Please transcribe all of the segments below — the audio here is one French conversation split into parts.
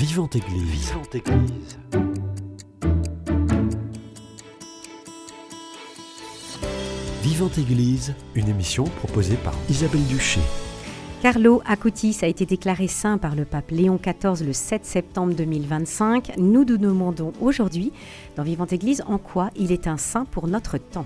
Vivante Église. Vivante Église. Vivante Église, une émission proposée par Isabelle Duché. Carlo Acutis a été déclaré saint par le pape Léon XIV le 7 septembre 2025. Nous nous demandons aujourd'hui, dans Vivante Église, en quoi il est un saint pour notre temps.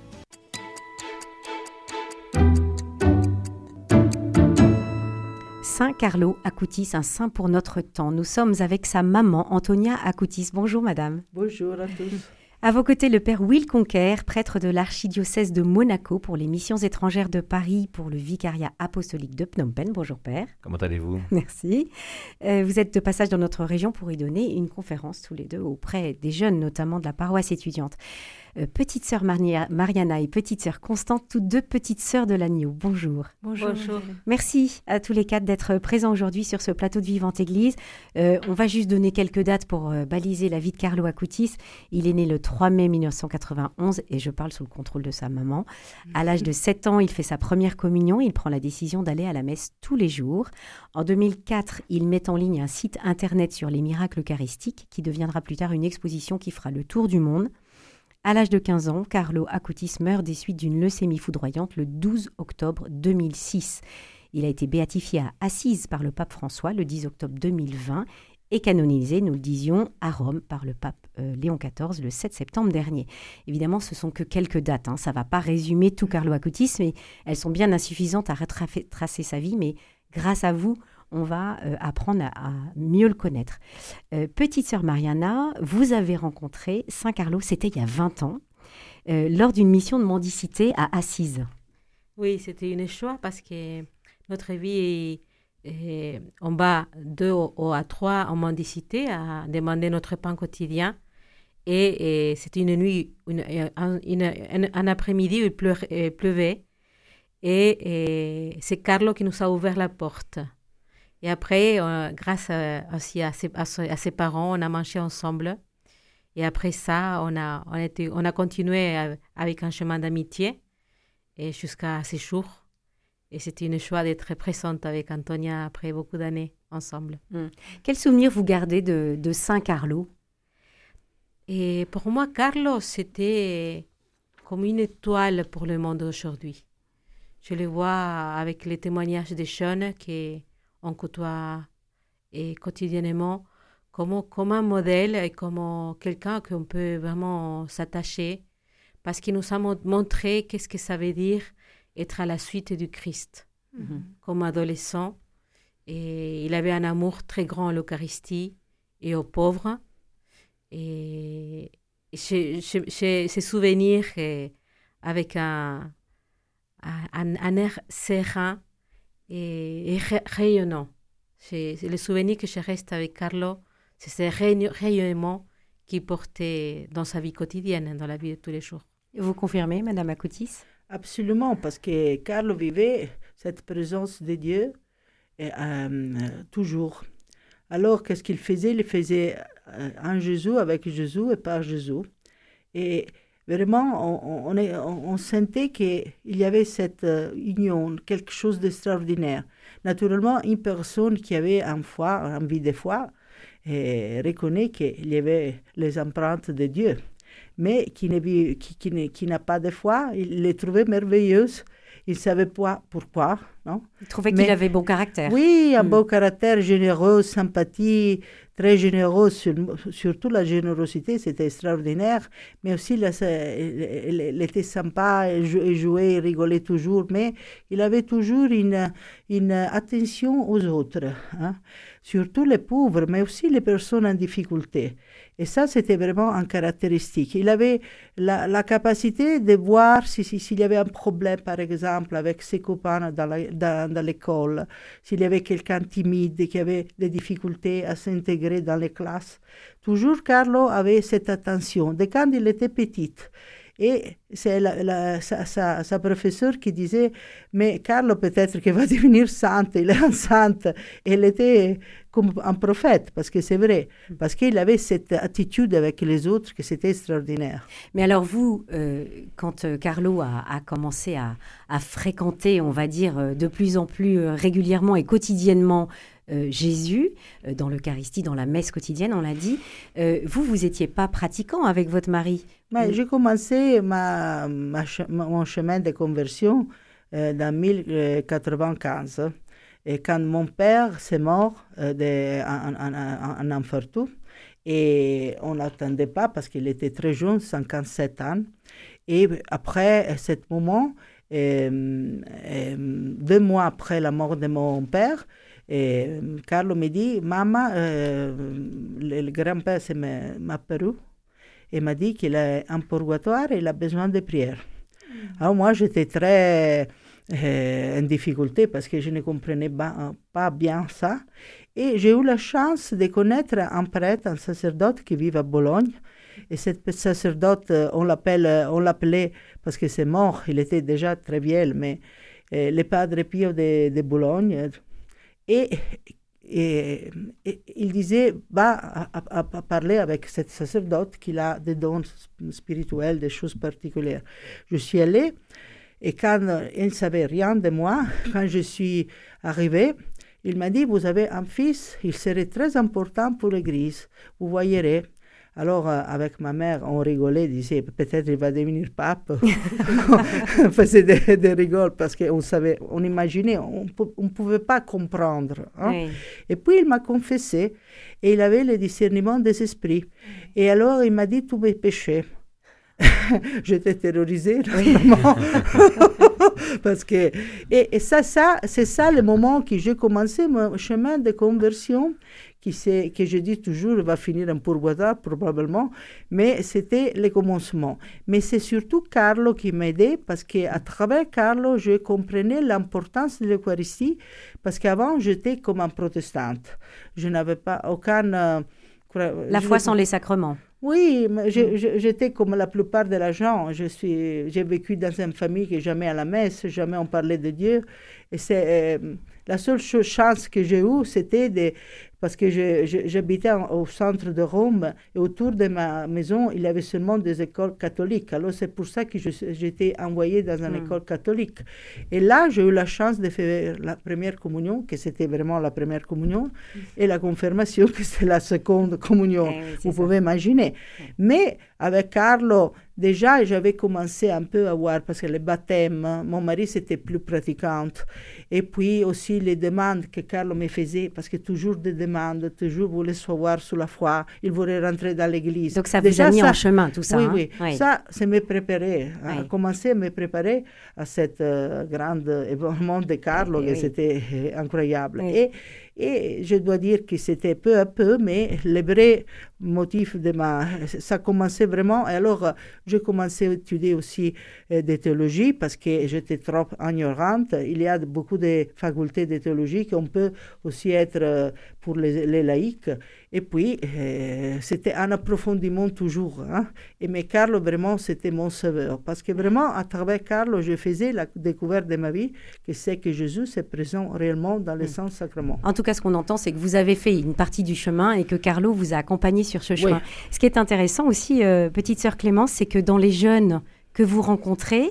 Saint Carlo Acutis, un saint pour notre temps. Nous sommes avec sa maman, Antonia Acutis. Bonjour madame. Bonjour à tous. À vos côtés, le père Will Conquer, prêtre de l'archidiocèse de Monaco pour les missions étrangères de Paris pour le vicariat apostolique de Phnom Penh. Bonjour père. Comment allez-vous ? Merci. Vous êtes de passage dans notre région pour y donner une conférence tous les deux auprès des jeunes, notamment de la paroisse étudiante. Petite sœur Mariana et petite sœur Constante, toutes deux petites sœurs de l'agneau. Bonjour. Bonjour. Merci à tous les quatre d'être présents aujourd'hui sur ce plateau de Vivante Église. On va juste donner quelques dates pour baliser la vie de Carlo Acutis. Il est né le 3 mai 1991 et je parle sous le contrôle de sa maman. À l'âge de 7 ans, il fait sa première communion. Il prend la décision d'aller à la messe tous les jours. En 2004, il met en ligne un site internet sur les miracles eucharistiques qui deviendra plus tard une exposition qui fera le tour du monde. À l'âge de 15 ans, Carlo Acutis meurt des suites d'une leucémie foudroyante le 12 octobre 2006. Il a été béatifié à Assise par le pape François le 10 octobre 2020 et canonisé, nous le disions, à Rome par le pape Léon XIV le 7 septembre dernier. Évidemment, ce ne sont que quelques dates. Ça ne va pas résumer tout Carlo Acutis, mais elles sont bien insuffisantes à retracer sa vie. Mais grâce à vous, on va apprendre à mieux le connaître. Petite sœur Mariana, vous avez rencontré Saint Carlo, c'était il y a 20 ans, lors d'une mission de mendicité à Assise. Oui, c'était une choix parce que notre vie on va 2 ou à 3 en mendicité à demander notre pain quotidien. Et c'était une nuit, un après-midi où il pleuvait. Et c'est Carlo qui nous a ouvert la porte. Et après, grâce aussi à ses parents, on a mangé ensemble. Et après ça, on a continué avec un chemin d'amitié et jusqu'à ces jours. Et c'était une joie d'être présente avec Antonia après beaucoup d'années ensemble. Quel souvenir vous gardez de Saint Carlo ? Et pour moi, Carlo, c'était comme une étoile pour le monde aujourd'hui. Je le vois avec les témoignages des jeunes qu'on côtoie quotidiennement comme un modèle et comme quelqu'un qu'on peut vraiment s'attacher parce qu'il nous a montré qu'est-ce que ça veut dire être à la suite du Christ. Comme adolescent. Et il avait un amour très grand à l'Eucharistie et aux pauvres. Et ces souvenirs avec un air serein et rayonnant. C'est le souvenir que je reste avec Carlo, c'est ce rayonnement qu'il portait dans sa vie quotidienne, dans la vie de tous les jours. Vous confirmez, Madame Acutis ? Absolument, parce que Carlo vivait cette présence de Dieu toujours. Alors, qu'est-ce qu'il faisait ? Il faisait en Jésus, avec Jésus et par Jésus. Et vraiment, on sentait qu'il y avait cette union, quelque chose d'extraordinaire. Naturellement, une personne qui avait une vie de foi reconnaît qu'il y avait les empreintes de Dieu. Mais qui n'a pas de foi, il les trouvait merveilleuses. Il ne savait pas pourquoi. Non? Il trouvait qu'il avait bon caractère. Oui, un bon caractère, généreux, sympathie, très généreux. Surtout la générosité, c'était extraordinaire. Mais aussi, il était sympa, il jouait, il rigolait toujours. Mais il avait toujours une attention aux autres. Surtout les pauvres, mais aussi les personnes en difficulté. Et ça, c'était vraiment une caractéristique. Il avait la capacité de voir s'il y avait un problème, par exemple, avec ses copains dans l'école, s'il y avait quelqu'un timide qui avait des difficultés à s'intégrer dans les classes. Toujours, Carlo avait cette attention, de quand il était petit. Et c'est sa professeure qui disait, mais Carlo peut-être qu'il va devenir sainte, il est enceinte. Et elle était comme un prophète, parce que c'est vrai, parce qu'il avait cette attitude avec les autres que c'était extraordinaire. Mais alors vous, quand Carlo a commencé à fréquenter, on va dire, de plus en plus régulièrement et quotidiennement Jésus dans l'Eucharistie, dans la messe quotidienne, on l'a dit. Vous n'étiez pas pratiquant avec votre mari. Mais j'ai commencé mon chemin de conversion dans 1095. Et quand mon père s'est mort en infarctus, et on ne l'attendait pas parce qu'il était très jeune, 57 ans. Et après ce moment, 2 mois après la mort de mon père, Carlo me dit, Maman, le grand-père m'a apparu et m'a dit qu'il est en purgatoire et il a besoin de prière. Alors moi, j'étais très en difficulté parce que je ne comprenais pas bien ça. Et j'ai eu la chance de connaître un prêtre, un sacerdote qui vit à Bologne. Et cet sacerdote, on l'appelait, parce que c'est mort, il était déjà très vieux, mais le Padre Pio de Bologne. Et il disait, va à parler avec cet sacerdote qui a des dons spirituels, des choses particulières. Je suis allée, et quand il ne savait rien de moi, quand je suis arrivée, il m'a dit, vous avez un fils, il serait très important pour l'Église, vous voyez. Alors, avec ma mère, on rigolait, disait, peut-être il va devenir pape. On faisait des rigoles parce on imaginait, on ne pouvait pas comprendre. Hein? Oui. Et puis, il m'a confessé et il avait le discernement des esprits. Et alors, il m'a dit tous mes péchés. J'étais terrorisée, vraiment. Parce que, et ça, c'est ça le moment que j'ai commencé mon chemin de conversion, que je dis toujours va finir en purgatoire probablement, mais c'était le commencement. Mais c'est surtout Carlo qui m'aidait, parce qu'à travers Carlo, je comprenais l'importance de l'Eucharistie, parce qu'avant, j'étais comme un protestante. Je n'avais pas aucun... La foi sans les sacrements. Oui, j'étais comme la plupart de la gens. J'ai vécu dans une famille qui jamais à la messe, jamais on parlait de Dieu. Et c'est la seule chance que j'ai eue, c'était parce que j'habitais au centre de Rome et autour de ma maison, il y avait seulement des écoles catholiques. Alors c'est pour ça que j'étais envoyée dans une école catholique. Et là, j'ai eu la chance de faire la première communion, que c'était vraiment la première communion, et la confirmation, que c'est la seconde communion. Vous pouvez imaginer. Mais avec Carlo, déjà, j'avais commencé un peu à voir, parce que le baptême, mon mari, c'était plus pratiquante. Et puis aussi les demandes que Carlo me faisait, parce que toujours des demandes, toujours voulait savoir sur la foi, il voulait rentrer dans l'église. Donc ça vous a mis en chemin, tout ça. Oui, oui. Ça me préparait, à commencer à me préparer à cette grande événement de Carlo, que c'était incroyable. Et je dois dire que c'était peu à peu, mais le vrai motif ça commençait vraiment. Et alors, j'ai commencé à étudier aussi des théologies parce que j'étais trop ignorante. Il y a beaucoup de facultés de théologie qu'on peut aussi être pour les laïcs. Et puis, c'était un approfondissement toujours. Hein. Mais Carlo, vraiment, c'était mon sauveur. Parce que vraiment, à travers Carlo, je faisais la découverte de ma vie, que c'est que Jésus est présent réellement dans les saints sacrements. En tout cas, ce qu'on entend, c'est que vous avez fait une partie du chemin et que Carlo vous a accompagné sur ce chemin. Oui. Ce qui est intéressant aussi, petite sœur Clémence, c'est que dans les jeunes que vous rencontrez,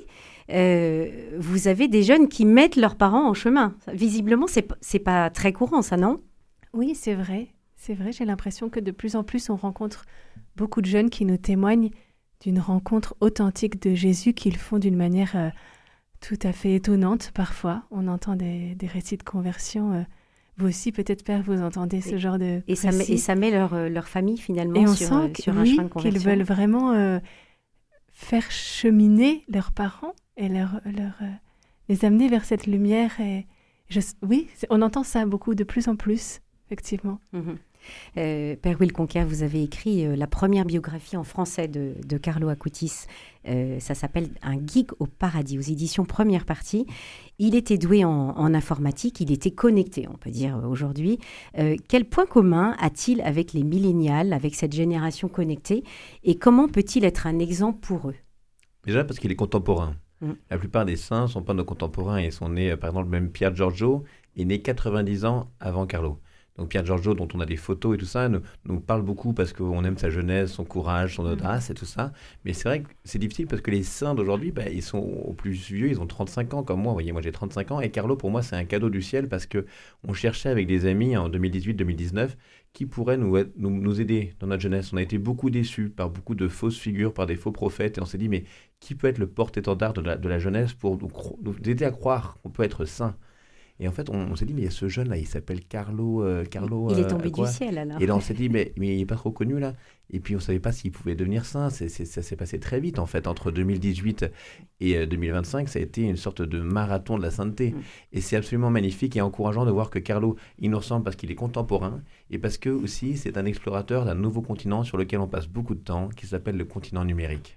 vous avez des jeunes qui mettent leurs parents en chemin. Visiblement, c'est pas très courant, ça, non ? Oui, c'est vrai. C'est vrai, j'ai l'impression que de plus en plus, on rencontre beaucoup de jeunes qui nous témoignent d'une rencontre authentique de Jésus qu'ils font d'une manière tout à fait étonnante parfois. On entend des récits de conversion. Vous aussi, peut-être, Père, vous entendez ce genre de récits. Et ça met leur famille, finalement, et on sur sent un chemin de conversion. Qu'ils veulent vraiment faire cheminer leurs parents et les amener vers cette lumière. Oui, on entend ça beaucoup, de plus en plus, effectivement. Mm-hmm. Père Will Conquer, vous avez écrit la première biographie en français de Carlo Acutis. Ça s'appelle Un geek au paradis, aux éditions Première Partie. Il était doué en informatique, il était connecté, on peut dire aujourd'hui. Quel point commun a-t-il avec les millénials, avec cette génération connectée, et comment peut-il être un exemple pour eux ? Déjà parce qu'il est contemporain. La plupart des saints ne sont pas nos contemporains. Ils sont nés, par exemple, même Pierre Giorgio est né 90 ans avant Carlo. Donc Pier Giorgio, dont on a des photos et tout ça, nous parle beaucoup parce qu'on aime sa jeunesse, son courage, son audace et tout ça. Mais c'est vrai que c'est difficile parce que les saints d'aujourd'hui, ils sont au plus vieux, ils ont 35 ans comme moi. Vous voyez, moi j'ai 35 ans. Et Carlo, pour moi, c'est un cadeau du ciel parce qu'on cherchait avec des amis en 2018-2019 qui pourrait nous aider dans notre jeunesse. On a été beaucoup déçus par beaucoup de fausses figures, par des faux prophètes. Et on s'est dit, mais qui peut être le porte-étendard de la jeunesse pour nous aider à croire qu'on peut être saint? Et en fait, on s'est dit, mais il y a ce jeune-là, il s'appelle Carlo. Il est tombé du ciel, alors. Et là, on s'est dit, mais il n'est pas trop connu, là. Et puis, on ne savait pas s'il pouvait devenir saint. Ça s'est passé très vite, en fait. Entre 2018 et 2025, ça a été une sorte de marathon de la sainteté. Et c'est absolument magnifique et encourageant de voir que Carlo, il nous ressemble parce qu'il est contemporain et parce que, aussi, c'est un explorateur d'un nouveau continent sur lequel on passe beaucoup de temps, qui s'appelle le continent numérique.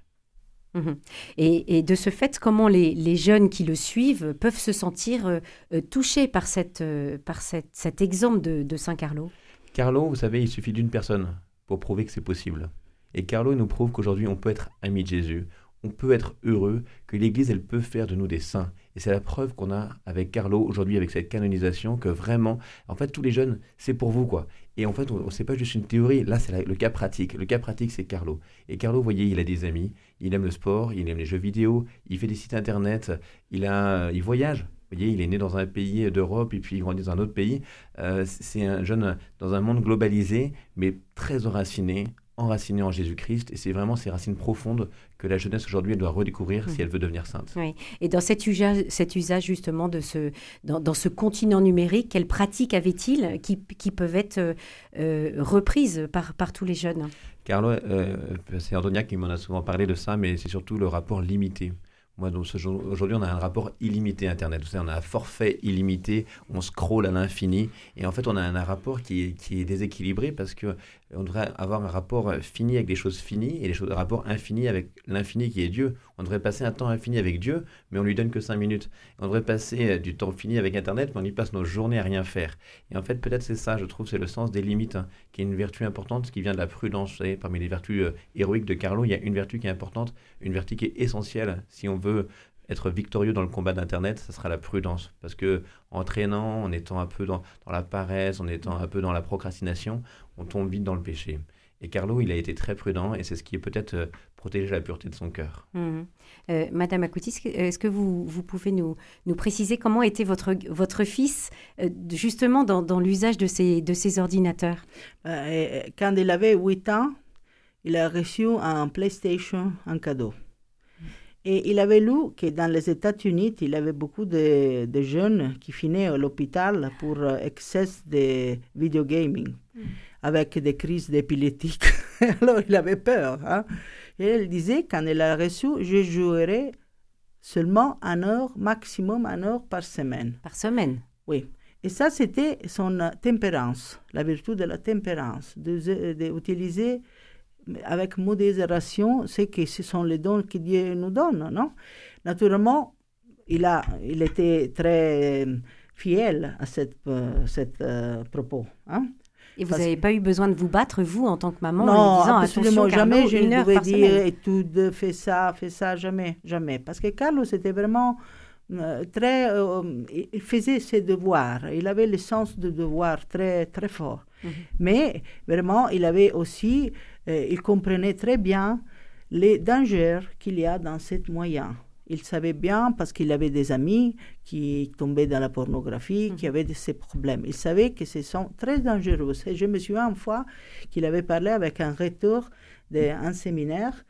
Et de ce fait, comment les jeunes qui le suivent peuvent se sentir touchés par cet exemple de Saint Carlo? Carlo, vous savez, il suffit d'une personne pour prouver que c'est possible. Et Carlo, il nous prouve qu'aujourd'hui, on peut être ami de Jésus, on peut être heureux, que l'Église, elle peut faire de nous des saints. Et c'est la preuve qu'on a avec Carlo aujourd'hui, avec cette canonisation, que vraiment, en fait, tous les jeunes, c'est pour vous, quoi. Et en fait, c'est pas juste une théorie, là, c'est le cas pratique. Le cas pratique, c'est Carlo. Et Carlo, vous voyez, il a des amis, il aime le sport, il aime les jeux vidéo, il fait des sites internet, il voyage. Vous voyez, il est né dans un pays d'Europe et puis il grandit dans un autre pays. C'est un jeune dans un monde globalisé, mais très enraciné en Jésus-Christ. Et c'est vraiment ces racines profondes que la jeunesse aujourd'hui, elle doit redécouvrir si elle veut devenir sainte. Oui. Et dans cet usage justement dans ce continent numérique, quelles pratiques avait-il qui peuvent être reprises par tous les jeunes? Carlo, c'est Antonia qui m'en a souvent parlé de ça, mais c'est surtout le rapport limité. Moi, aujourd'hui, on a un rapport illimité Internet. Vous savez, on a un forfait illimité, on scrolle à l'infini. Et en fait, on a un rapport qui est déséquilibré parce qu'on devrait avoir un rapport fini avec des choses finies et un rapport infini avec l'infini qui est Dieu. On devrait passer un temps infini avec Dieu, mais on lui donne que 5 minutes. On devrait passer du temps fini avec Internet, mais on y passe nos journées à rien faire. Et en fait, peut-être c'est ça, je trouve, c'est le sens des limites, qui est une vertu importante, qui vient de la prudence. Vous savez, parmi les vertus héroïques de Carlo, il y a une vertu qui est importante, une vertu qui est essentielle. Si on veut être victorieux dans le combat d'Internet, ça sera la prudence. Parce que en traînant, en étant un peu dans la paresse, en étant un peu dans la procrastination, on tombe vite dans le péché. Et Carlo, il a été très prudent et c'est ce qui est peut-être protégé la pureté de son cœur. Madame Acutis, est-ce que vous pouvez nous préciser comment était votre fils justement dans l'usage de ces ordinateurs? Quand il avait 8 ans, il a reçu un PlayStation en cadeau. Et il avait lu que dans les États-Unis, il y avait beaucoup de jeunes qui finaient à l'hôpital pour excès de videogaming, avec des crises d'épileptique. Alors, il avait peur. Hein? Et il disait, quand il a reçu, je jouerai seulement 1 heure, maximum 1 heure par semaine. Par semaine? Oui. Et ça, c'était son tempérance, la vertu de la tempérance, d'utiliser avec modération, c'est que ce sont les dons que Dieu nous donne, non? Naturellement, il était très fidèle à cette propos. Hein? Et vous n'avez pas eu besoin de vous battre, vous, en tant que maman, non, en disant, absolument attention, Carlo, jamais je ne pouvais dire semaine. étude, fais ça, jamais, jamais. Parce que Carlo, c'était vraiment il faisait ses devoirs, il avait le sens du devoir très, très fort. Mais vraiment, il avait aussi, il comprenait très bien les dangers qu'il y a dans ce moyen. Il savait bien, parce qu'il avait des amis qui tombaient dans la pornographie, qui avaient ces problèmes. Il savait que ce sont très dangereux. Et je me souviens une fois qu'il avait parlé avec un recteur d'un séminaire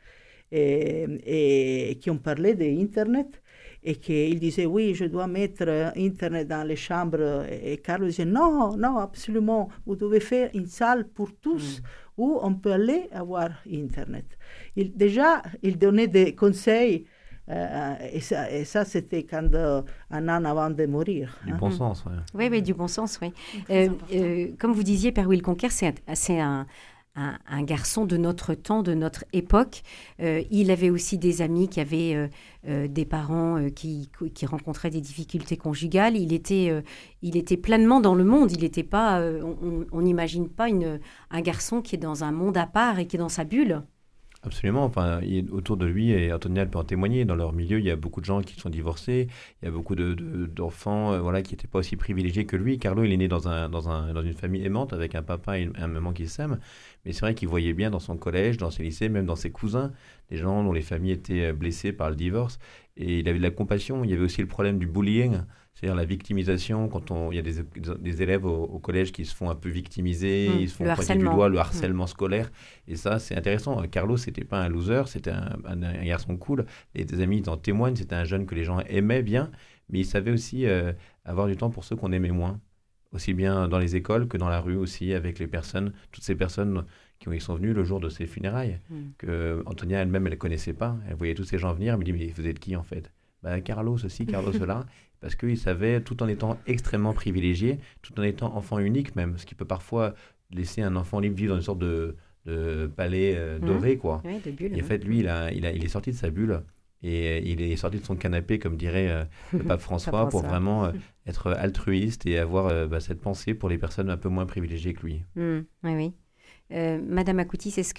et qui ont parlé d'Internet. Et qu'il disait, oui, je dois mettre Internet dans les chambres. Et Carlo disait, non, absolument, vous devez faire une salle pour tous où on peut aller avoir Internet. Il donnait des conseils, et ça c'était quand un an avant de mourir. Du bon sens, oui. Oui, du bon sens, oui. Comme vous disiez, Père Will-Conquer, c'est un garçon de notre temps, de notre époque. Il avait aussi des amis qui avaient des parents qui rencontraient des difficultés conjugales. Il était pleinement dans le monde. Il n'était pas, on n'imagine pas un garçon qui est dans un monde à part et qui est dans sa bulle. Absolument. Enfin, autour de lui, et Antonia elle peut en témoigner, dans leur milieu, il y a beaucoup de gens qui sont divorcés, il y a beaucoup d'enfants voilà, qui n'étaient pas aussi privilégiés que lui. Carlo, il est né dans une famille aimante, avec un papa et une maman qui s'aiment. Mais c'est vrai qu'il voyait bien dans son collège, dans ses lycées, même dans ses cousins, des gens dont les familles étaient blessées par le divorce. Et il avait de la compassion. Il y avait aussi le problème du bullying, c'est-à-dire la victimisation. Quand il y a des élèves au collège qui se font un peu victimiser, ils se font pointer du doigt, le harcèlement scolaire. Et ça, c'est intéressant. Carlo, c'était pas un loser, c'était un garçon cool. Et des amis en témoignent, c'était un jeune que les gens aimaient bien, mais il savait aussi avoir du temps pour ceux qu'on aimait moins. Aussi bien dans les écoles que dans la rue aussi, avec les personnes, toutes ces personnes qui sont venues le jour de ses funérailles, que Antonia elle-même, elle ne connaissait pas. Elle voyait tous ces gens venir, elle me dit, mais vous êtes qui en fait? Carlo ceci, Carlo cela, parce qu'il savait, tout en étant extrêmement privilégié, tout en étant enfant unique même, ce qui peut parfois laisser un enfant libre vivre dans une sorte de palais doré, quoi. Ouais, de bulle, Et en fait, lui, il est sorti de sa bulle. Et il est sorti de son canapé, comme dirait le pape François, pour vraiment être altruiste et avoir cette pensée pour les personnes un peu moins privilégiées que lui. Oui, oui. Madame Akoutis, est-ce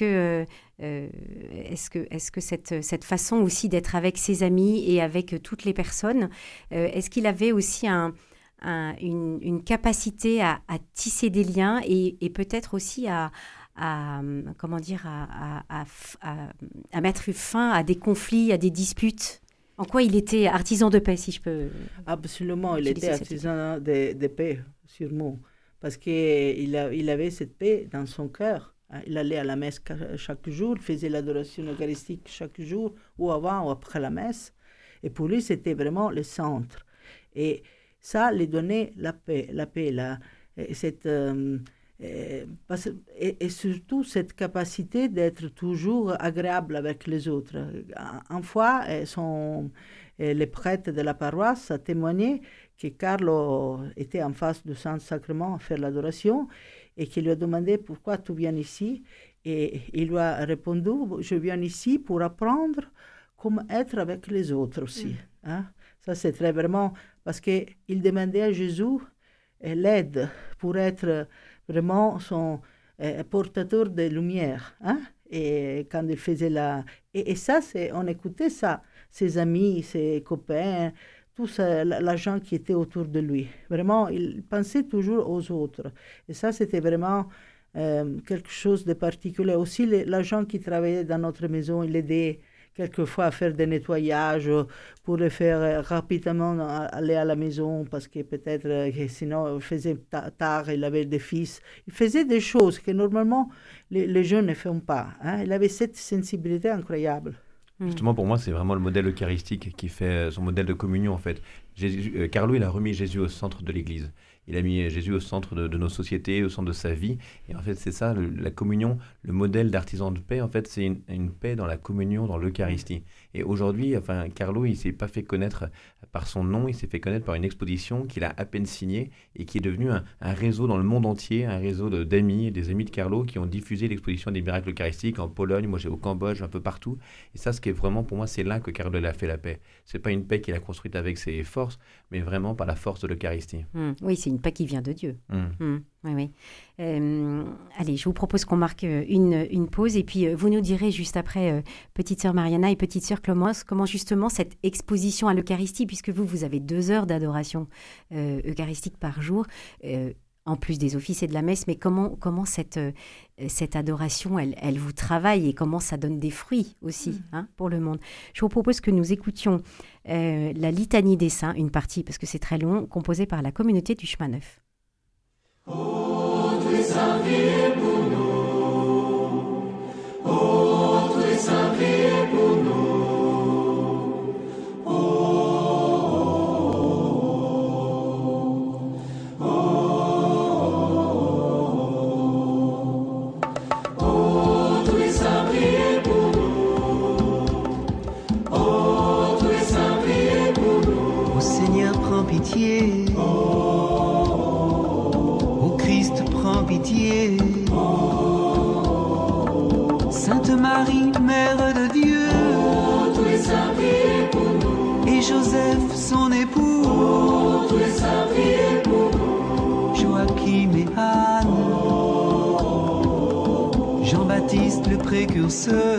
que cette façon aussi d'être avec ses amis et avec toutes les personnes, est-ce qu'il avait aussi une capacité à tisser des liens et peut-être aussi à mettre fin à des conflits, à des disputes? En quoi il était artisan de paix, si je peux... Absolument, il était artisan de paix, sûrement. Parce qu'il avait cette paix dans son cœur. Il allait à la messe chaque jour, il faisait l'adoration eucharistique chaque jour, ou avant ou après la messe. Et pour lui, c'était vraiment le centre. Et ça lui donnait la paix, et surtout cette capacité d'être toujours agréable avec les autres. Une fois, les prêtres de la paroisse a témoigné que Carlo était en face du Saint-Sacrement à faire l'adoration et qu'il lui a demandé pourquoi tu viens ici. Et il lui a répondu, je viens ici pour apprendre comment être avec les autres aussi. Hein? Ça, c'est très vraiment, parce qu'il demandait à Jésus l'aide pour être vraiment son portateur de lumière. Hein? Et quand il faisait et ça, on écoutait ça, ses amis, ses copains, tous la gens qui étaient autour de lui. Vraiment, il pensait toujours aux autres. Et ça, c'était vraiment quelque chose de particulier. Aussi, les gens qui travaillaient dans notre maison, il aidait quelquefois à faire des nettoyages pour le faire rapidement aller à la maison parce que peut-être sinon il faisait tard, il avait des fils. Il faisait des choses que normalement les jeunes ne font pas. Hein. Il avait cette sensibilité incroyable. Justement, pour moi, c'est vraiment le modèle eucharistique qui fait son modèle de communion, en fait. Carlo, il a remis Jésus au centre de l'Église. Il a mis Jésus au centre de nos sociétés, au centre de sa vie. Et en fait, c'est ça, la communion, le modèle d'artisan de paix, en fait, c'est une paix dans la communion, dans l'Eucharistie. Et aujourd'hui, Carlo, il ne s'est pas fait connaître par son nom, il s'est fait connaître par une exposition qu'il a à peine signée et qui est devenue un réseau dans le monde entier, un réseau d'amis, des amis de Carlo qui ont diffusé l'exposition des miracles eucharistiques en Pologne, moi j'ai au Cambodge, un peu partout. Et ça, ce qui est vraiment, pour moi, c'est là que Carlo a fait la paix. Ce n'est pas une paix qu'il a construite avec ses forces, mais vraiment par la force de l'Eucharistie. Oui, c'est une paix qui vient de Dieu. Oui, oui. Allez, je vous propose qu'on marque une pause et puis vous nous direz juste après, petite sœur Mariana et petite sœur Clémence, comment justement cette exposition à l'Eucharistie, puisque vous avez 2 heures d'adoration eucharistique par jour, en plus des offices et de la messe, mais comment cette adoration, elle vous travaille et comment ça donne des fruits aussi pour le monde. Je vous propose que nous écoutions la litanie des saints, une partie, parce que c'est très long, composée par la communauté du Chemin Neuf. Oh, tu es saint pour nous. Oh, tu es saint pour nous. Oh, oh, oh, oh, oh, tu es saint pour nous. Oh, tu es saint pour nous. Ô Seigneur, prends pitié. Pitié. Sainte Marie, Mère de Dieu, et Joseph, son époux, Joachim et Anne, Jean-Baptiste Jean-Baptiste le précurseur.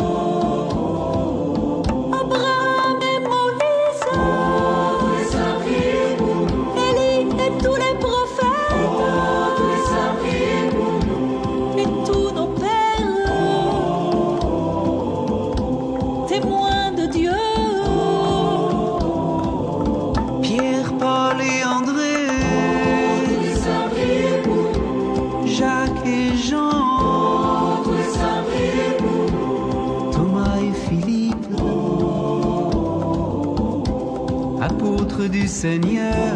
Abraham et Moïse, tous les saints priez pour nous. Élie et tous les prophètes, tous les saints priez pour nous. Et tous nos pères, témoins de Dieu. Pierre, Paul et André, Tous les saints priez pour nous. Jacques et Jean, Tous les saints priez pour nous. Thomas et Philippe, apôtres du Seigneur.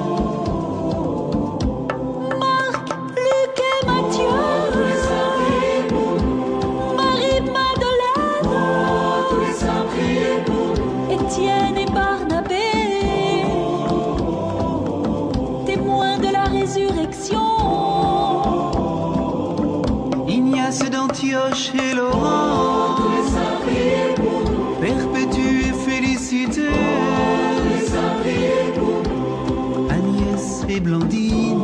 Marc, Luc et Matthieu, tous les saints priez pour nous. Marie-Madeleine, tous les saints priez pour nous. Étienne et Barnabé, témoins de la résurrection. Ignace d'Antioche et Laurent, Tous les saints priez pour nous. Perpétue et Félicité, Tous les saints priez pour nous. Agnès et Blandine,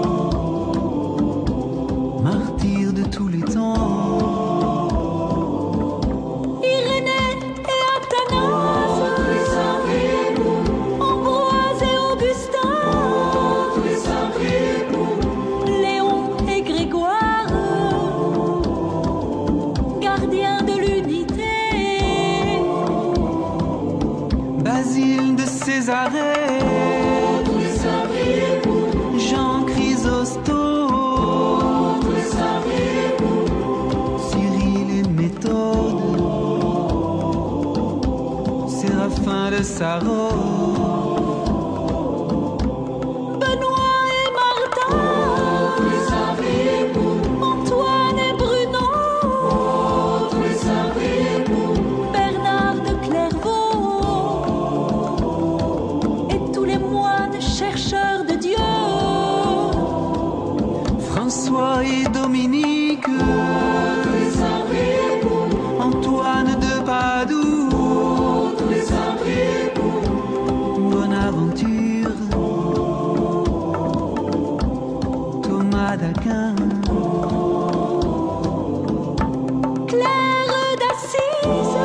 martyrs de tous les temps. Irénée et Athanase, tous les saints priez pour nous. Ambroise et Augustin, tous les saints priez pour nous. Léon et Grégoire, gardiens de l'unité. Basile de Césarée, Tous les saints priez pour nous. Jean Chrysostome, Tous les saints priez pour nous. Cyril et Méthode, Séraphin de Saron, Benoît et Martin, tous les saints priez pour nous. Antoine et Bruno, tous les saints priez pour nous. Bernard de Clairvaux et tous les moines chercheurs de Dieu. François et Dominique, Tous les saints priez pour nous. Antoine de Padoue, Tous les saints priez pour nous. Bonaventure, Thomas d'Aquin, Claire d'Assise,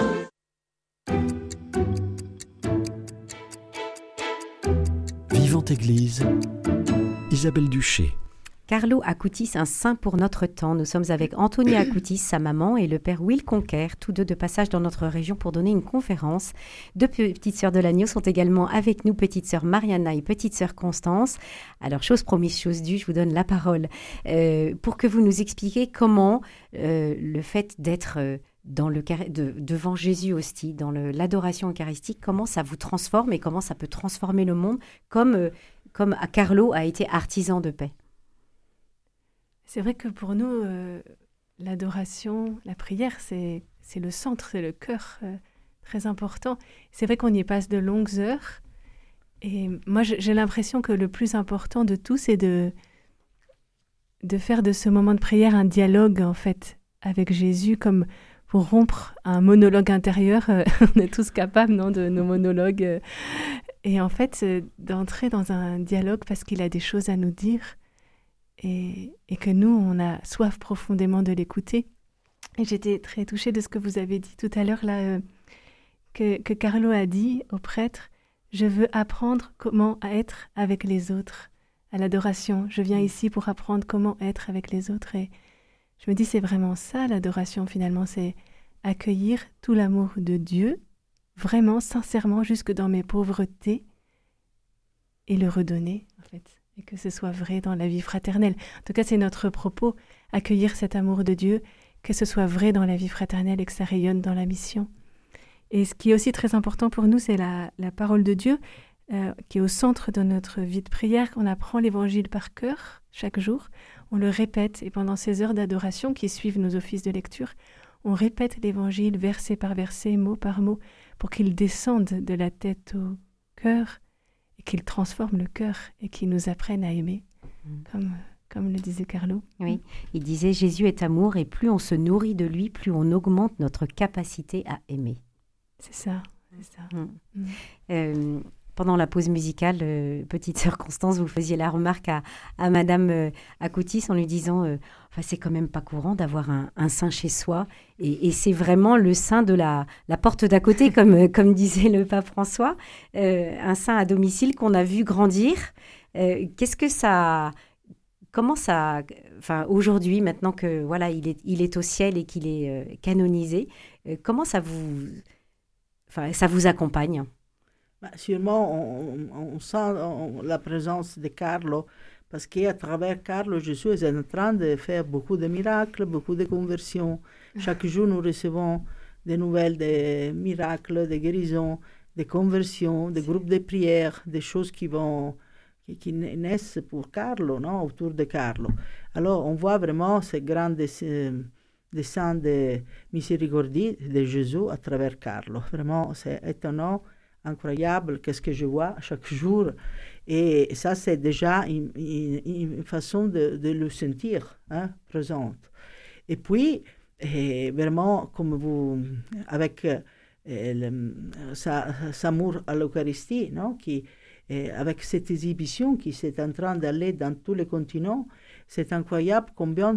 Vivante Église, Isabelle Duché. Carlo Acutis, un saint pour notre temps. Nous sommes avec Antonia Acutis, sa maman, et le père Will Conquer, tous deux de passage dans notre région pour donner une conférence. Deux petites sœurs de l'agneau sont également avec nous, petite sœur Mariana et petite sœur Constance. Alors, chose promise, chose due, je vous donne la parole pour que vous nous expliquiez comment le fait d'être devant Jésus hostie, dans l'adoration eucharistique, comment ça vous transforme et comment ça peut transformer le monde, comme Carlo a été artisan de paix. C'est vrai que pour nous, l'adoration, la prière, c'est le centre, c'est le cœur très important. C'est vrai qu'on y passe de longues heures. Et moi, j'ai l'impression que le plus important de tout, c'est de faire de ce moment de prière un dialogue, en fait, avec Jésus, comme pour rompre un monologue intérieur. On est tous capables, non, de nos monologues. Et en fait, d'entrer dans un dialogue parce qu'il a des choses à nous dire. Et que nous, on a soif profondément de l'écouter. Et j'étais très touchée de ce que vous avez dit tout à l'heure, là, que Carlo a dit au prêtre, « Je veux apprendre comment être avec les autres à l'adoration. Je viens ici pour apprendre comment être avec les autres. » Et je me dis, c'est vraiment ça, l'adoration, finalement, c'est accueillir tout l'amour de Dieu, vraiment, sincèrement, jusque dans mes pauvretés, et le redonner, en fait. Et que ce soit vrai dans la vie fraternelle. En tout cas, c'est notre propos, accueillir cet amour de Dieu, que ce soit vrai dans la vie fraternelle et que ça rayonne dans la mission. Et ce qui est aussi très important pour nous, c'est la parole de Dieu, qui est au centre de notre vie de prière. On apprend l'évangile par cœur chaque jour, on le répète, et pendant ces heures d'adoration qui suivent nos offices de lecture, on répète l'évangile verset par verset, mot par mot, pour qu'il descende de la tête au cœur, et qu'il transforme le cœur et qu'il nous apprenne à aimer, comme le disait Carlo. Oui, il disait « Jésus est amour et plus on se nourrit de lui, plus on augmente notre capacité à aimer. » C'est ça, c'est ça. pendant la pause musicale, petite sœur Constance, vous faisiez la remarque à Madame Akoutis en lui disant enfin, c'est quand même pas courant d'avoir un saint chez soi. Et c'est vraiment le saint de la porte d'à côté, comme disait le pape François. Un saint à domicile qu'on a vu grandir. Qu'est-ce que ça... Comment ça... Enfin, aujourd'hui, maintenant que voilà, il est au ciel et qu'il est canonisé, comment ça vous accompagne? Sûrement, on sent la présence de Carlo, parce qu'à travers Carlo, Jésus est en train de faire beaucoup de miracles, beaucoup de conversions. Chaque jour, nous recevons des nouvelles de miracles, de guérisons, de conversions, des groupes de prière, des choses qui naissent pour Carlo, non, autour de Carlo. Alors, on voit vraiment ce grand dessein de miséricordie de Jésus à travers Carlo. Vraiment, c'est étonnant, incroyable, qu'est-ce que je vois chaque jour. Et ça, c'est déjà une façon de le sentir, présente. Et puis, vraiment, comme vous, avec sa amour à l'Eucharistie, non, avec cette exhibition qui est en train d'aller dans tous les continents, c'est incroyable combien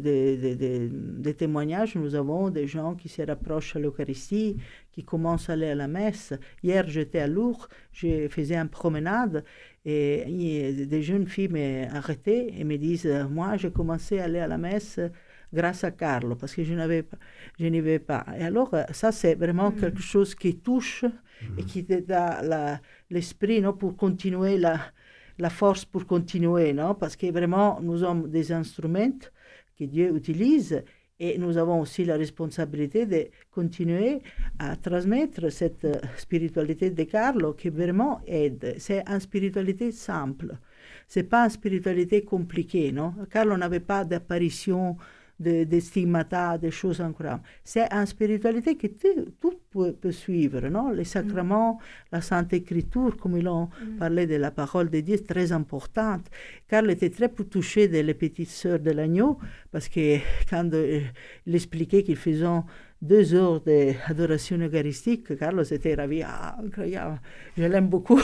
de témoignages nous avons des gens qui se rapprochent à l'Eucharistie, qui commencent à aller à la messe. Hier, j'étais à Lourdes, je faisais une promenade et des jeunes filles m'ont arrêté et me disent « Moi, j'ai commencé à aller à la messe grâce à Carlo, parce que je n'y vais pas. » Et alors, ça, c'est vraiment quelque chose qui touche et qui te donne l'esprit, non, pour continuer, la force pour continuer, non? Parce que vraiment, nous sommes des instruments que Dieu utilise et nous avons aussi la responsabilité de continuer à transmettre cette spiritualité de Carlo qui vraiment aide. C'est une spiritualité simple. Ce n'est pas une spiritualité compliquée, non? Carlo n'avait pas d'apparition, de stigmata, des choses incroyables. C'est une spiritualité que tout peut suivre, non? Les sacrements, la Sainte Écriture, comme ils ont parlé de la parole de Dieu, c'est très importante. Carlo était très touché des petites sœurs de l'agneau, parce que quand il expliquait qu'ils faisaient 2 heures d'adoration eucharistique, Carlo s'était ravi. Ah, incroyable, je l'aime beaucoup.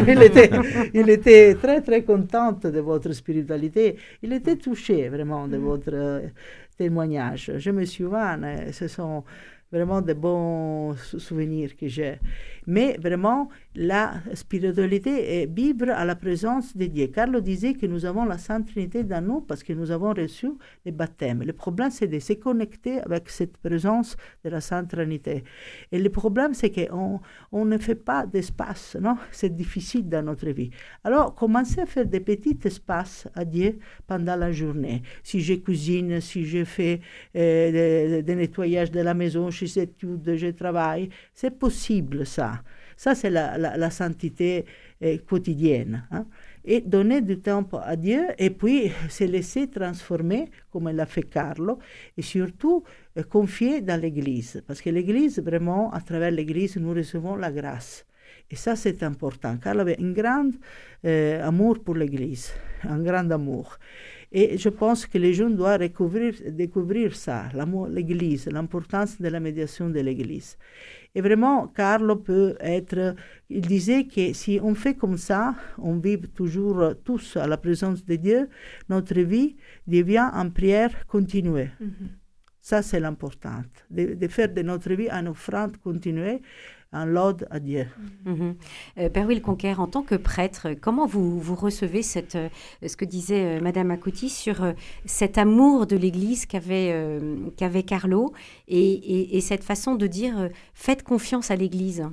il était très, très content de votre spiritualité. Il était touché vraiment de votre témoignage. Je me souviens, ce sont vraiment de bons souvenirs que j'ai. Mais vraiment, la spiritualité vibre à la présence de Dieu. Carlo disait que nous avons la Sainte Trinité dans nous parce que nous avons reçu le baptême. Le problème, c'est de se connecter avec cette présence de la Sainte Trinité. Et le problème, c'est qu'on ne fait pas d'espace, non? C'est difficile dans notre vie. Alors, commencez à faire des petits espaces à Dieu pendant la journée. Si je cuisine, si je fais des nettoyages de la maison, je étude, je travaille, c'est possible ça. Ça, c'est la sainteté quotidienne. Hein? Et donner du temps à Dieu et puis se laisser transformer, comme l'a fait Carlo, et surtout confier dans l'Église. Parce que l'Église, vraiment, à travers l'Église, nous recevons la grâce. Et ça, c'est important. Carlo avait un grand amour pour l'Église, un grand amour. Et je pense que les jeunes doivent découvrir ça, l'amour, l'Église, l'importance de la médiation de l'Église. Et vraiment, Carlo peut être... Il disait que si on fait comme ça, on vit toujours tous à la présence de Dieu, notre vie devient en prière continuée. Ça, c'est l'important, de faire de notre vie une offrande continuée, un laude à Dieu. Père Will Conquer, en tant que prêtre, comment vous recevez ce que disait Madame Akoutis sur cet amour de l'Église qu'avait Carlo et cette façon de dire faites confiance à l'Église?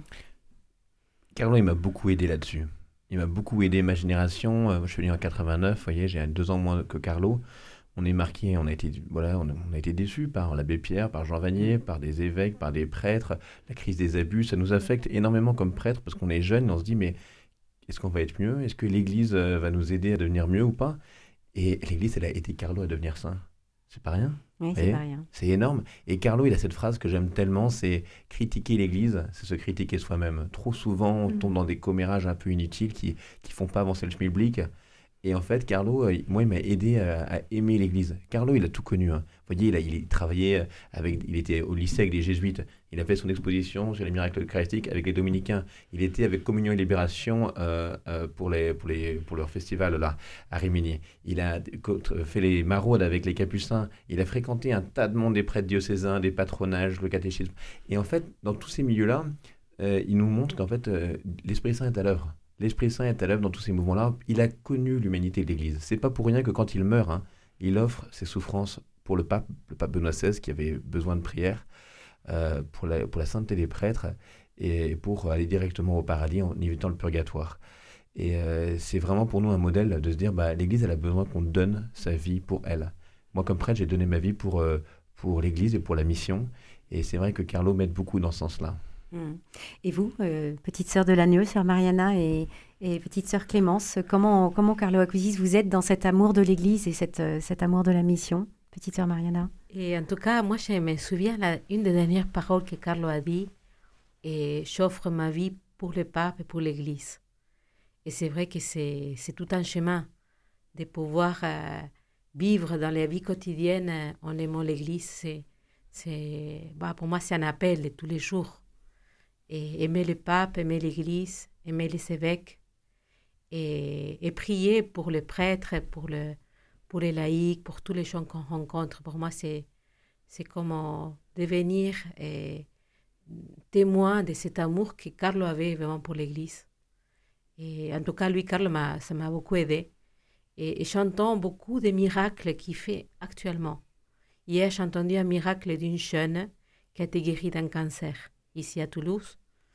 Carlo, il m'a beaucoup aidé là-dessus. Il m'a beaucoup aidé ma génération. Je suis né en 89, vous voyez, j'ai 2 ans moins que Carlo. On est marqué, on a été déçus par l'abbé Pierre, par Jean Vanier, par des évêques, par des prêtres. La crise des abus, ça nous affecte énormément comme prêtres parce qu'on est jeunes, on se dit mais est-ce qu'on va être mieux? Est-ce que l'Église va nous aider à devenir mieux ou pas? Et l'Église, elle a aidé Carlo à devenir saint. C'est pas rien. Oui, c'est pas rien. C'est énorme. Et Carlo, il a cette phrase que j'aime tellement, c'est critiquer l'Église, c'est se critiquer soi-même. Trop souvent, on tombe dans des commérages un peu inutiles qui font pas avancer le schmilblick. Et en fait, Carlo, moi, il m'a aidé à aimer l'Église. Carlo, il a tout connu, hein. Vous voyez, il travaillait il était au lycée avec des jésuites. Il a fait son exposition sur les miracles eucharistiques avec les dominicains. Il était avec Communion et Libération pour leur festival là, à Rimini. Il a fait les maraudes avec les capucins. Il a fréquenté un tas de monde, des prêtres diocésains, des patronages, le catéchisme. Et en fait, dans tous ces milieux-là, il nous montre qu'en fait, l'Esprit Saint est à l'œuvre. L'Esprit Saint est à l'œuvre dans tous ces mouvements-là. Il a connu l'humanité de l'Église. C'est pas pour rien que quand il meurt, hein, il offre ses souffrances pour le pape Benoît XVI, qui avait besoin de prière, pour la sainteté des prêtres, et pour aller directement au paradis en évitant le purgatoire. Et c'est vraiment pour nous un modèle de se dire, l'Église, elle a besoin qu'on donne sa vie pour elle. Moi, comme prêtre, j'ai donné ma vie pour l'Église et pour la mission. Et c'est vrai que Carlo m'aide beaucoup dans ce sens-là. Et vous, petite sœur de l'agneau, sœur Mariana et petite sœur Clémence, comment Carlo Acutis vous aide dans cet amour de l'Église et cet amour de la mission, petite sœur Mariana? Et en tout cas, moi, je me souviens, une des dernières paroles que Carlo a dit, et j'offre ma vie pour le pape et pour l'Église. Et c'est vrai que c'est tout un chemin de pouvoir vivre dans la vie quotidienne en aimant l'Église. Pour moi, c'est un appel de tous les jours. Et aimer le pape, aimer l'Église, aimer les évêques, et prier pour les prêtres, pour les laïcs, pour tous les gens qu'on rencontre. Pour moi, c'est comme devenir témoin de cet amour que Carlo avait vraiment pour l'Église. Et en tout cas, lui, Carlo, ça m'a beaucoup aidé. Et j'entends beaucoup des miracles qu'il fait actuellement. Hier, j'ai entendu un miracle d'une jeune qui a été guérie d'un cancer ici à Toulouse.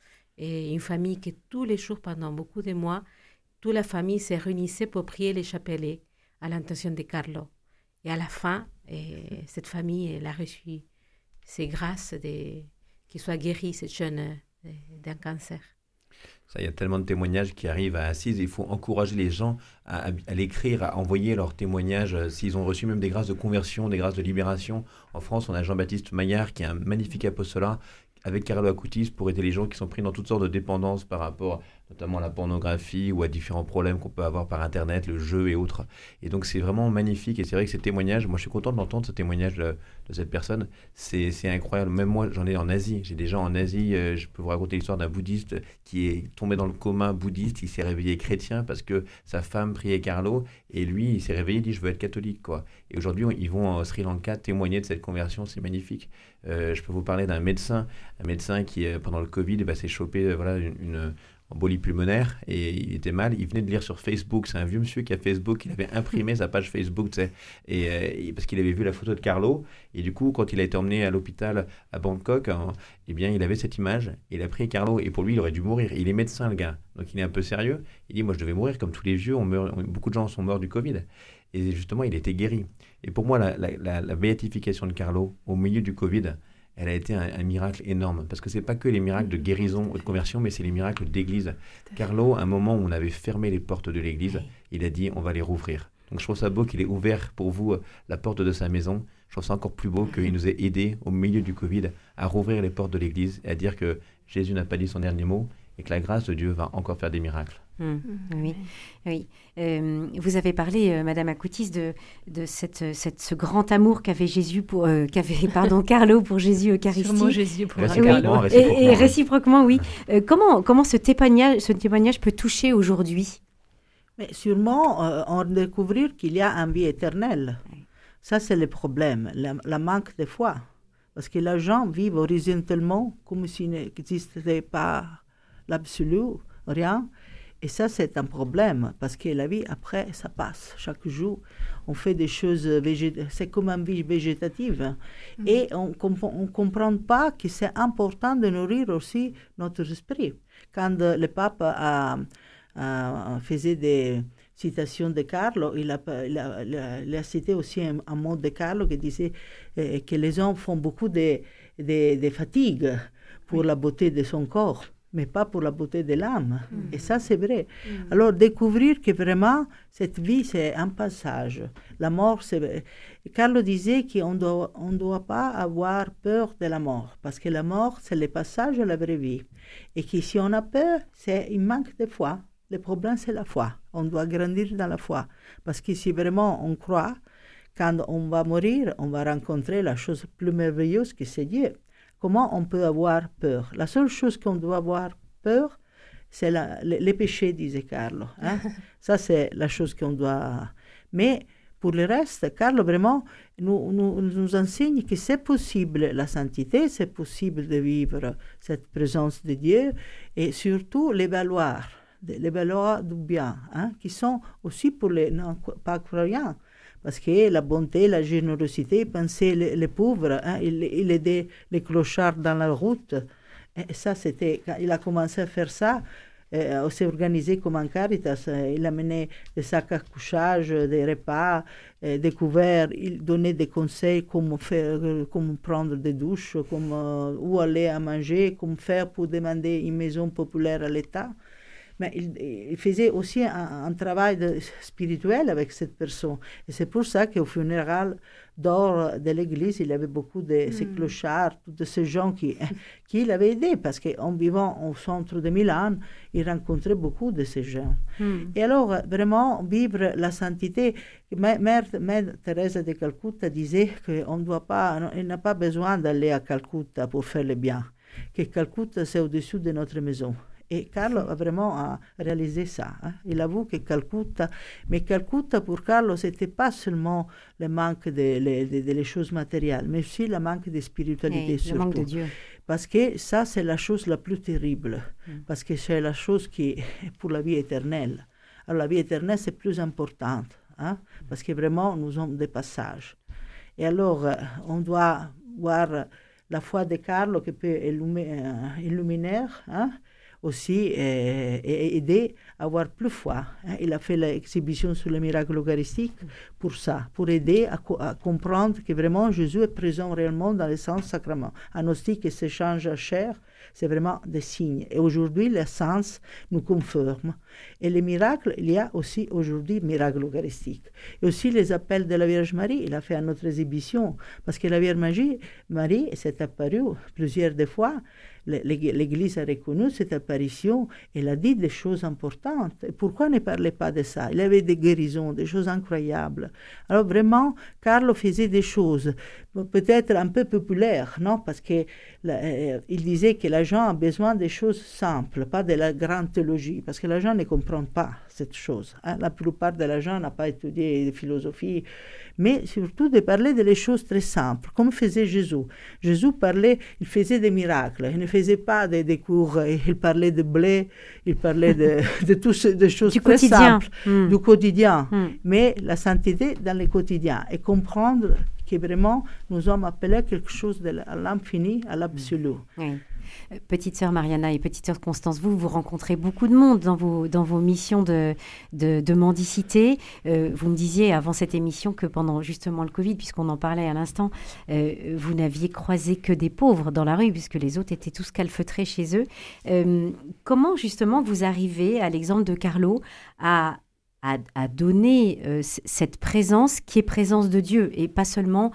Et une famille qui tous les jours, pendant beaucoup de mois, toute la famille s'est réunissait pour prier les chapelets à l'intention de Carlo. Et à la fin, cette famille elle a reçu ces grâces qu'il soit guéri, cette jeune, d'un cancer. Ça, il y a tellement de témoignages qui arrivent à Assise. Il faut encourager les gens à l'écrire, à envoyer leurs témoignages s'ils ont reçu même des grâces de conversion, des grâces de libération. En France, on a Jean-Baptiste Maillard qui a un magnifique apostolat avec Carlo Acutis pour aider les gens qui sont pris dans toutes sortes de dépendances par rapport notamment à la pornographie ou à différents problèmes qu'on peut avoir par Internet, le jeu et autres. Et donc c'est vraiment magnifique et c'est vrai que ces témoignages, moi je suis content de l'entendre, ce témoignage de cette personne, c'est incroyable. Même moi j'en ai en Asie, j'ai des gens en Asie, je peux vous raconter l'histoire d'un bouddhiste qui est tombé dans le coma bouddhiste, il s'est réveillé chrétien parce que sa femme priait Carlo et lui il s'est réveillé, il dit je veux être catholique quoi. Et aujourd'hui ils vont au Sri Lanka témoigner de cette conversion, c'est magnifique. Je peux vous parler d'un médecin qui pendant le Covid s'est chopé une embolie pulmonaire et il était mal, il venait de lire sur Facebook, c'est un vieux monsieur qui a Facebook, il avait imprimé sa page Facebook, tu sais, et parce qu'il avait vu la photo de Carlo et du coup quand il a été emmené à l'hôpital à Bangkok, eh bien il avait cette image, il a pris Carlo et pour lui il aurait dû mourir, il est médecin le gars, donc il est un peu sérieux, il dit moi je devais mourir comme tous les vieux, beaucoup de gens sont morts du Covid et justement il était guéri. Et pour moi la béatification de Carlo au milieu du Covid, elle a été un miracle énorme, parce que c'est pas que les miracles de guérison ou de conversion, mais c'est les miracles d'église. Carlo, à un moment où on avait fermé les portes de l'église, il a dit on va les rouvrir. Donc je trouve ça beau qu'il ait ouvert pour vous la porte de sa maison. Je trouve ça encore plus beau qu'il nous ait aidés au milieu du Covid à rouvrir les portes de l'église et à dire que Jésus n'a pas dit son dernier mot et que la grâce de Dieu va encore faire des miracles. Oui. Vous avez parlé, Madame Acutis, de ce grand amour qu'avait Carlo pour Jésus Eucharistie. Sûrement Jésus pour Carlo. Et réciproquement, oui. Comment ce témoignage peut toucher aujourd'hui? Mais sûrement, on découvrir qu'il y a une vie éternelle. Ça, c'est le problème, la manque de foi. Parce que les gens vivent horizontalement comme s'il n'existait pas l'absolu, rien. Et ça, c'est un problème, parce que la vie, après, ça passe. Chaque jour, on fait des choses c'est comme une vie végétative. Et on ne comprend pas que c'est important de nourrir aussi notre esprit. Quand le pape faisait des citations de Carlo, il a cité aussi un mot de Carlo qui disait que les hommes font beaucoup de fatigue pour la beauté de son corps, mais pas pour la beauté de l'âme. Et ça, c'est vrai. Alors, découvrir que vraiment, cette vie, c'est un passage. La mort, c'est... Carlo disait qu'on ne doit pas avoir peur de la mort, parce que la mort, c'est le passage à la vraie vie. Et que si on a peur, c'est un manque de foi. Le problème, c'est la foi. On doit grandir dans la foi. Parce que si vraiment on croit, quand on va mourir, on va rencontrer la chose plus merveilleuse que c'est Dieu. Comment on peut avoir peur? La seule chose qu'on doit avoir peur, c'est les péchés, disait Carlo. Hein? Ça, c'est la chose qu'on doit... Mais pour le reste, Carlo vraiment nous enseigne que c'est possible la sainteté, c'est possible de vivre cette présence de Dieu et surtout les valeurs du bien, hein, qui sont aussi pour les non pas croyants. Parce que la bonté, la générosité, penser les pauvres, hein, il aidait les clochards dans la route. Et ça, c'était, quand il a commencé à faire ça, on s'est organisé comme en Caritas. Il amenait des sacs à couchage, des repas, des couverts. Il donnait des conseils comment faire, comment prendre des douches, où aller à manger, comment faire pour demander une maison populaire à l'État. Mais il faisait aussi un travail spirituel avec cette personne. Et c'est pour ça qu'au funérail d'or de l'église, il y avait beaucoup de ces clochards, tous ces gens qui l'avaient aidé. Parce qu'en vivant au centre de Milan, il rencontrait beaucoup de ces gens. Et alors, vraiment, vivre la sainteté. Mère Thérèse de Calcutta disait qu'on n'a pas besoin d'aller à Calcutta pour faire le bien. Que Calcutta, c'est au-dessus de notre maison. Et Carlo a vraiment réalisé ça. Hein. Il avoue que Calcutta, mais Calcutta pour Carlo, ce n'était pas seulement le manque des choses matérielles, mais aussi le manque de spiritualité. Le manque de Dieu. Parce que ça, c'est la chose la plus terrible. Parce que c'est la chose qui est pour la vie éternelle. Alors la vie éternelle, c'est plus importante. Hein, parce que vraiment, nous sommes des passages. Et alors, on doit voir la foi de Carlo qui peut illuminer, hein, aussi aider à avoir plus foi. Hein. Il a fait l'exhibition sur le miracle eucharistique pour ça, pour aider à comprendre que vraiment Jésus est présent réellement dans les saints sacrements. Un hostie qui s'échange à chair, c'est vraiment des signes. Et aujourd'hui, les sens nous confirment. Et les miracles, il y a aussi aujourd'hui miracle eucharistique. Et aussi les appels de la Vierge Marie, il a fait une autre exhibition, parce que la Vierge Marie s'est apparue plusieurs fois. L'Église a reconnu cette apparition, elle a dit des choses importantes. Et pourquoi ne parlait pas de ça? Il avait des guérisons, des choses incroyables. Alors vraiment, Carlo faisait des choses peut-être un peu populaires, non? Parce que il disait que la gens a besoin des choses simples, pas de la grande théologie, parce que la gens ne comprend pas cette chose. Hein? La plupart de la gens n'a pas étudié de philosophie, mais surtout de parler des choses très simples, comme faisait Jésus. Jésus parlait, il faisait des miracles, il ne faisait pas des cours, il parlait de blé, il parlait de toutes ces choses du très quotidien. simples, du quotidien, mais la sainteté dans le quotidien, et comprendre que vraiment nous sommes appelés à quelque chose à l'infini, à l'absolu. Oui. Petite sœur Mariana et petite sœur Constance, vous rencontrez beaucoup de monde dans vos missions de mendicité. Vous me disiez avant cette émission que pendant justement le Covid, puisqu'on en parlait à l'instant, vous n'aviez croisé que des pauvres dans la rue, puisque les autres étaient tous calfeutrés chez eux. Comment justement vous arrivez, à l'exemple de Carlo, à donner cette présence qui est présence de Dieu et pas seulement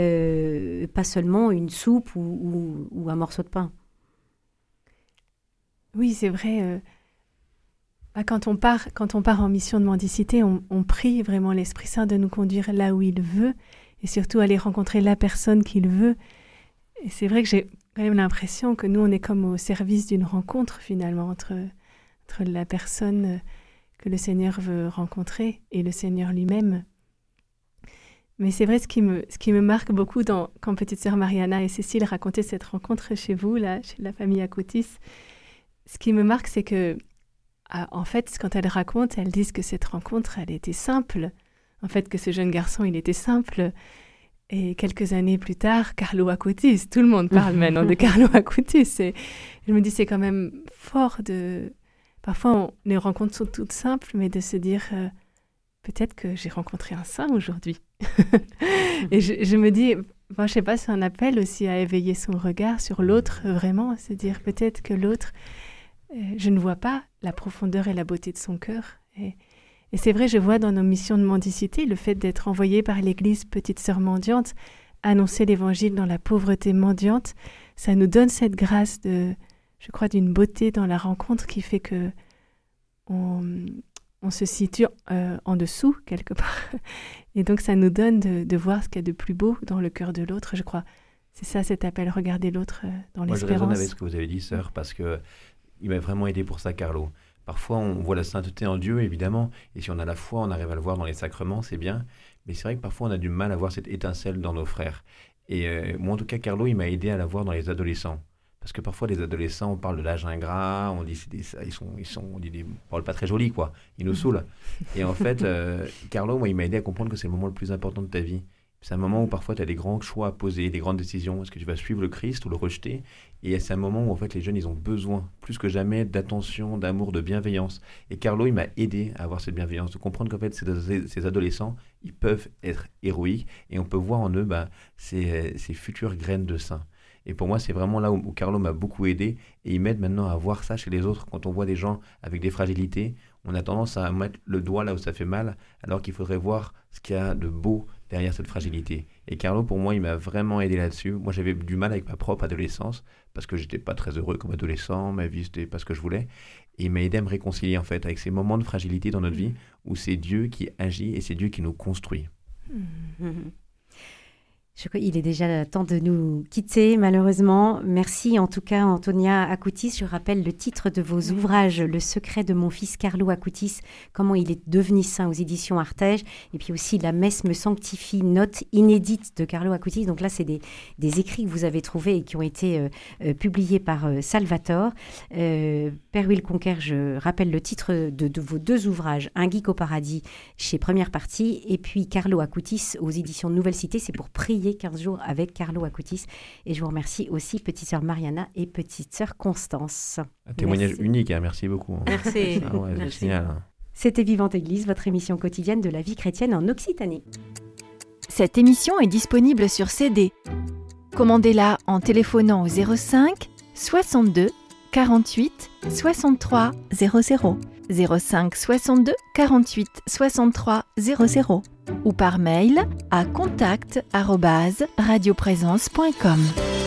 une soupe ou un morceau de pain? Oui, c'est vrai. Quand on part en mission de mendicité, on prie vraiment l'Esprit Saint de nous conduire là où il veut et surtout aller rencontrer la personne qu'il veut. Et c'est vrai que j'ai quand même l'impression que nous, on est comme au service d'une rencontre finalement entre la personne que le Seigneur veut rencontrer et le Seigneur lui-même. Mais c'est vrai, ce qui me marque beaucoup quand petite sœur Mariana et Cécile racontaient cette rencontre chez vous, là, chez la famille Acutis, ce qui me marque, c'est que, en fait, quand elles racontent, elles disent que cette rencontre, elle était simple. En fait, que ce jeune garçon, il était simple. Et quelques années plus tard, Carlo Acutis, tout le monde parle maintenant de Carlo Acutis. Et je me dis, c'est quand même fort de... Parfois, les rencontres sont toutes simples, mais de se dire, peut-être que j'ai rencontré un saint aujourd'hui. Et je me dis, je ne sais pas, c'est un appel aussi à éveiller son regard sur l'autre, vraiment, à se dire peut-être que l'autre... je ne vois pas la profondeur et la beauté de son cœur. Et c'est vrai, je vois dans nos missions de mendicité le fait d'être envoyé par l'Église Petite Sœur mendiante, annoncer l'Évangile dans la pauvreté mendiante, ça nous donne cette grâce je crois, d'une beauté dans la rencontre qui fait que on se situe en dessous, quelque part. Et donc, ça nous donne de voir ce qu'il y a de plus beau dans le cœur de l'autre, je crois. C'est ça, cet appel, regarder l'autre dans Moi, je l'espérance. résonne avec ce que vous avez dit, sœur, parce qu'il m'a vraiment aidé pour ça, Carlo. Parfois, on voit la sainteté en Dieu, évidemment, et si on a la foi, on arrive à le voir dans les sacrements, c'est bien. Mais c'est vrai que parfois, on a du mal à voir cette étincelle dans nos frères. Et moi, en tout cas, Carlo, il m'a aidé à la voir dans les adolescents. Parce que parfois, les adolescents, on parle de l'âge ingrat, on dit ils parlent pas très jolis, quoi. Ils nous saoulent. Et en fait, Carlo, moi, il m'a aidé à comprendre que c'est le moment le plus important de ta vie. C'est un moment où parfois tu as des grands choix à poser, des grandes décisions. Est-ce que tu vas suivre le Christ ou le rejeter? Et c'est un moment où en fait les jeunes, ils ont besoin plus que jamais d'attention, d'amour, de bienveillance. Et Carlo, il m'a aidé à avoir cette bienveillance, de comprendre qu'en fait ces adolescents, ils peuvent être héroïques et on peut voir en eux ces futures graines de saints. Et pour moi, c'est vraiment là où Carlo m'a beaucoup aidé et il m'aide maintenant à voir ça chez les autres. Quand on voit des gens avec des fragilités, on a tendance à mettre le doigt là où ça fait mal, alors qu'il faudrait voir ce qu'il y a de beau derrière cette fragilité. Et Carlo, pour moi, il m'a vraiment aidé là-dessus. Moi, j'avais du mal avec ma propre adolescence, parce que j'étais pas très heureux comme adolescent, ma vie, c'était pas ce que je voulais. Et il m'a aidé à me réconcilier, en fait, avec ces moments de fragilité dans notre vie, où c'est Dieu qui agit et c'est Dieu qui nous construit. Je crois qu'il est déjà temps de nous quitter, malheureusement. Merci en tout cas, Antonia Akoutis. Je rappelle le titre de vos ouvrages, Le secret de mon fils Carlo Akoutis, comment il est devenu saint aux éditions Artege, et puis aussi La messe me sanctifie, note inédite de Carlo Akoutis. Donc là, c'est des écrits que vous avez trouvés et qui ont été publiés par Salvatore. Père Will Conquer, je rappelle le titre de vos deux ouvrages, Un geek au paradis chez Première Partie, et puis Carlo Akoutis aux éditions Nouvelle Cité. C'est pour prier 15 jours avec Carlo Akoutis. Et je vous remercie aussi, petite sœur Mariana et petite sœur Constance. Un témoignage unique, hein, merci beaucoup. Merci. Ah ouais, c'est génial. Hein. C'était Vivante Église, votre émission quotidienne de la vie chrétienne en Occitanie. Cette émission est disponible sur CD. Commandez-la en téléphonant au 05 62 48 63 00. 05 62 48 63 00 ou par mail à contact@radioprésence.com.